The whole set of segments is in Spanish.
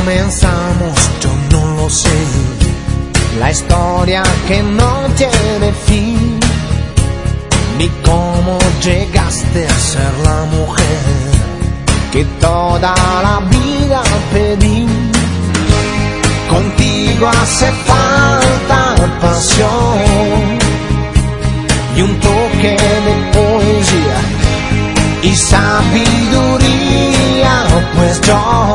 comenzamos yo no lo sé. La historia que no tiene fin, ni cómo llegaste a ser la mujer que toda la vida pedí. Contigo hace falta pasión y un toque de poesía y sabiduría, pues yo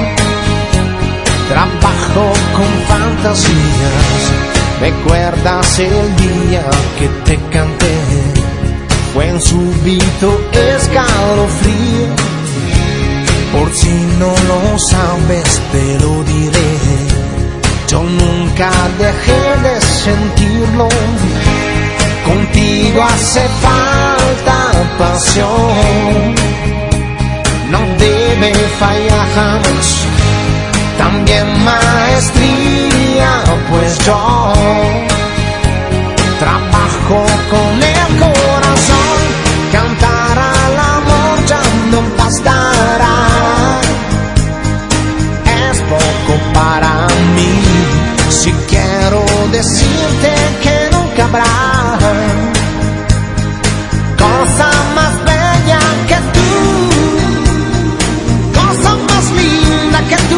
trabajo con fantasías. ¿Recuerdas el día que te canté? Fue un súbito escalofrío. Por si no lo sabes te lo diré, yo nunca dejé de sentirlo. Contigo hace falta pasión, no debe fallar jamás. También maestría, pues yo trabajo con el corazón. Cantar al amor ya no bastará, es poco para mí. Si quiero decirte que nunca habrá cosa más bella que tú, cosa más linda que tú,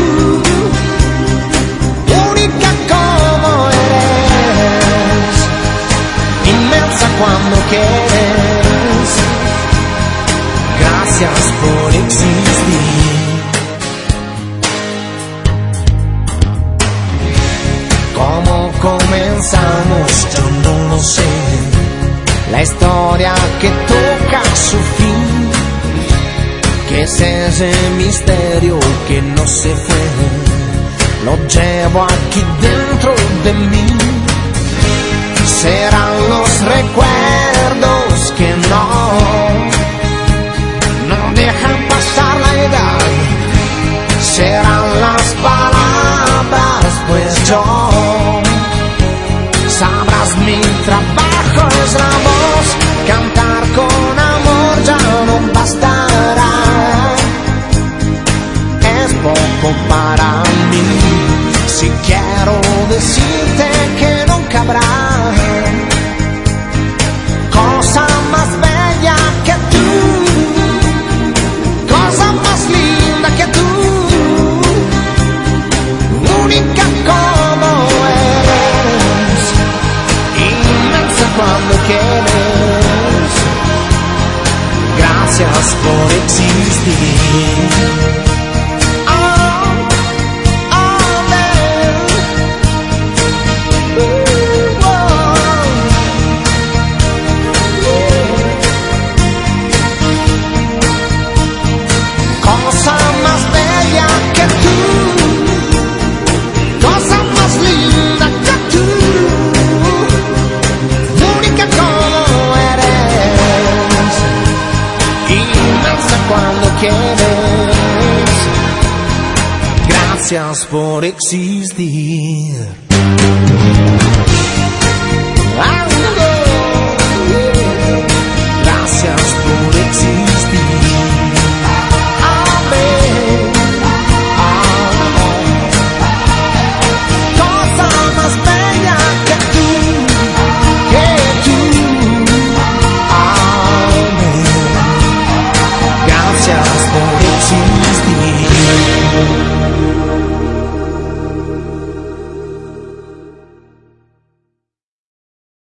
única como eres, inmensa cuando quieres. Gracias por existir. ¿Cómo comenzamos? Yo no lo sé. La historia que toca su fin, que es ese misterio que no se fue, lo llevo aquí dentro de mí. Serán los recuerdos que no dejan pasar la edad, serán las palabras, pues yo sabrás mi trabajo es la voz. Cantar con amor ya no bastará, es poco para mí. Si quiero decirte que nunca habrá cosa más bella que tú, cosa más linda que tú, única como eres, inmensa cuando quieres. Gracias por existir. Cosa más bella que tú, cosa más linda que tú, única como eres, inmensa cuando quieres. Gracias por existir.